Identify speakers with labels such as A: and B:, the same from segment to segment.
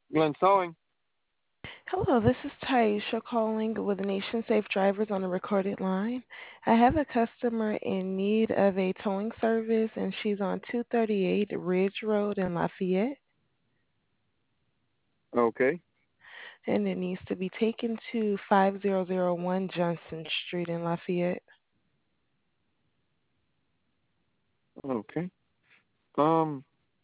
A: Glenn Sewing.
B: Hello, this is Taisha calling with Nation Safe Drivers on a recorded line. I have a customer in need of a towing service, and she's on 238 Ridge Road in Lafayette,
A: Okay.
B: and it needs to be taken to 5001 Johnson Street in Lafayette.
A: Okay. Um,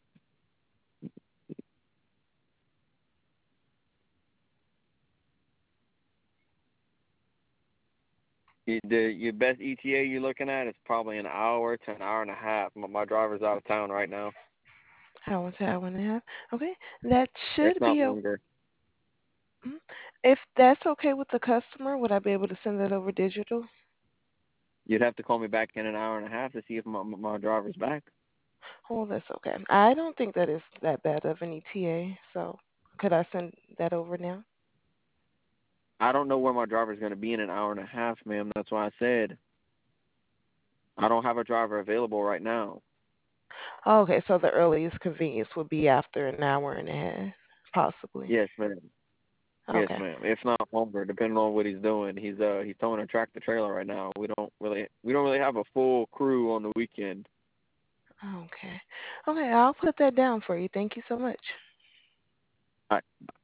A: your best ETA you're looking at is probably an hour to an hour and a half. My driver's out of town right now.
B: Hour to hour and a half. Okay, that
A: If
B: should
A: not
B: be
A: longer.
B: if that's okay with the customer, would I be able to send that over digital?
A: You'd have to call me back in an hour and a half to see if my driver's back.
B: Oh, that's okay. I don't think that is that bad of an ETA, so could I send that over now?
A: I don't know where my driver's going to be in an hour and a half, ma'am. That's why I said I don't have a driver available right now.
B: Oh, okay, so the earliest convenience would be after an hour and a half, possibly.
A: Yes, ma'am. Yes,
B: Okay.
A: ma'am. If not longer, depending on what he's doing. He's towing a tractor trailer right now. We don't really have a full crew on the weekend.
B: Okay. Okay, I'll put that down for you. Thank you so much.
A: I